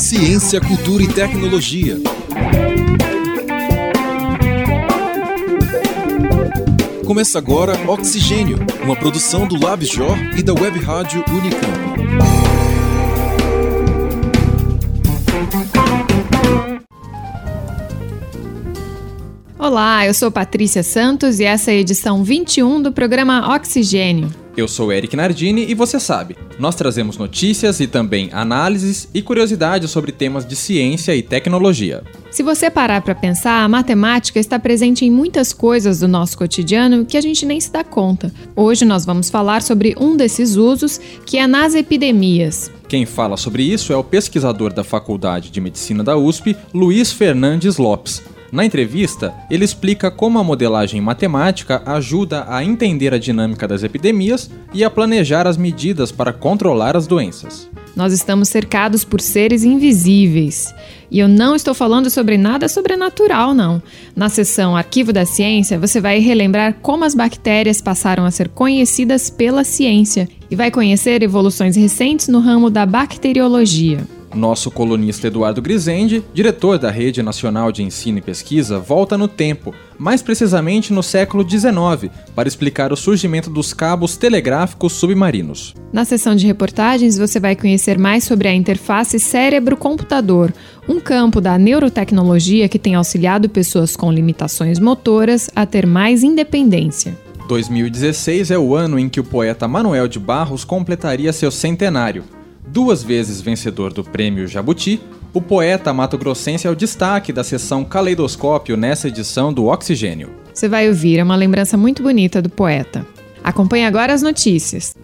Ciência, cultura e tecnologia. Começa agora Oxigênio, uma produção do LabJOR e da Web Rádio Unicamp. Olá, eu sou Patrícia Santos e essa é a edição 21 do programa Oxigênio. Eu sou Eric Nardini e você sabe, nós trazemos notícias e também análises e curiosidades sobre temas de ciência e tecnologia. Se você parar para pensar, a matemática está presente em muitas coisas do nosso cotidiano que a gente nem se dá conta. Hoje nós vamos falar sobre um desses usos, que é nas epidemias. Quem fala sobre isso é o pesquisador da Faculdade de Medicina da USP, Luiz Fernandes Lopes. Na entrevista, ele explica como a modelagem matemática ajuda a entender a dinâmica das epidemias e a planejar as medidas para controlar as doenças. Nós estamos cercados por seres invisíveis. E eu não estou falando sobre nada sobrenatural, não. Na seção Arquivo da Ciência, você vai relembrar como as bactérias passaram a ser conhecidas pela ciência e vai conhecer evoluções recentes no ramo da bacteriologia. Nosso colunista Eduardo Grisende, diretor da Rede Nacional de Ensino e Pesquisa, volta no tempo, mais precisamente no século XIX, para explicar o surgimento dos cabos telegráficos submarinos. Na seção de reportagens, você vai conhecer mais sobre a interface cérebro-computador, um campo da neurotecnologia que tem auxiliado pessoas com limitações motoras a ter mais independência. 2016 é o ano em que o poeta Manuel de Barros completaria seu centenário. 2 vezes vencedor do Prêmio Jabuti, o poeta mato-grossense é o destaque da seção Caleidoscópio nessa edição do Oxigênio. Você vai ouvir uma lembrança muito bonita do poeta. Acompanhe agora as notícias.